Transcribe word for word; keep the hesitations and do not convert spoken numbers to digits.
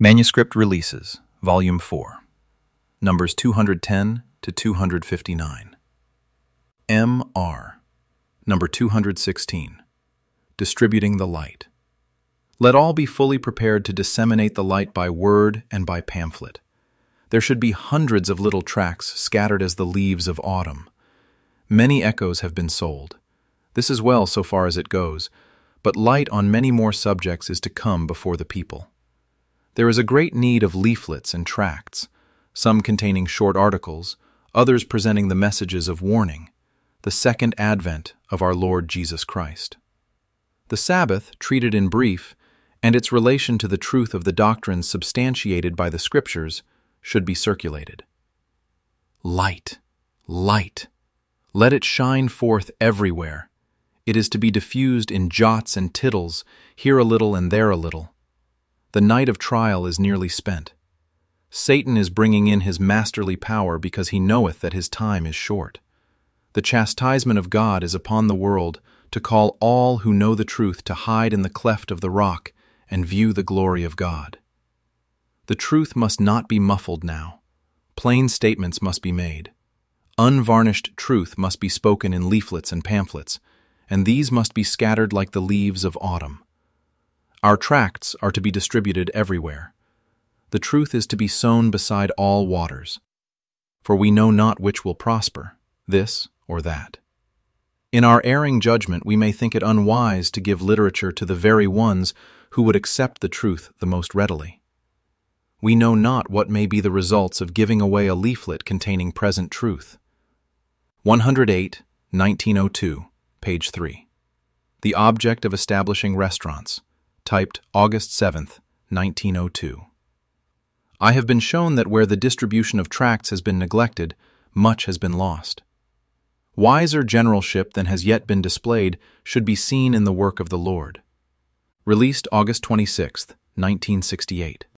Manuscript Releases, Volume four, Numbers two hundred ten to two hundred fifty-nine. M R, Number two hundred sixteen, Distributing the Light. Let all be fully prepared to disseminate the light by word and by pamphlet. There should be hundreds of little tracts scattered as the leaves of autumn. Many echoes have been sold. This is well so far as it goes, but light on many more subjects is to come before the people. There is a great need of leaflets and tracts, some containing short articles, others presenting the messages of warning, the second advent of our Lord Jesus Christ. The Sabbath, treated in brief, and its relation to the truth of the doctrines substantiated by the Scriptures, should be circulated. Light, light, let it shine forth everywhere. It is to be diffused in jots and tittles, here a little and there a little. The night of trial is nearly spent. Satan is bringing in his masterly power because he knoweth that his time is short. The chastisement of God is upon the world to call all who know the truth to hide in the cleft of the rock and view the glory of God. The truth must not be muffled now. Plain statements must be made. Unvarnished truth must be spoken in leaflets and pamphlets, and these must be scattered like the leaves of autumn. Our tracts are to be distributed everywhere. The truth is to be sown beside all waters, for we know not which will prosper, this or that. In our erring judgment, we may think it unwise to give literature to the very ones who would accept the truth the most readily. We know not what may be the results of giving away a leaflet containing present truth. one oh eight, nineteen oh two, page three. The object of establishing restaurants, typed August seventh, nineteen oh two. I have been shown that where the distribution of tracts has been neglected, much has been lost. Wiser generalship than has yet been displayed should be seen in the work of the Lord. Released August twenty-sixth, nineteen sixty-eight.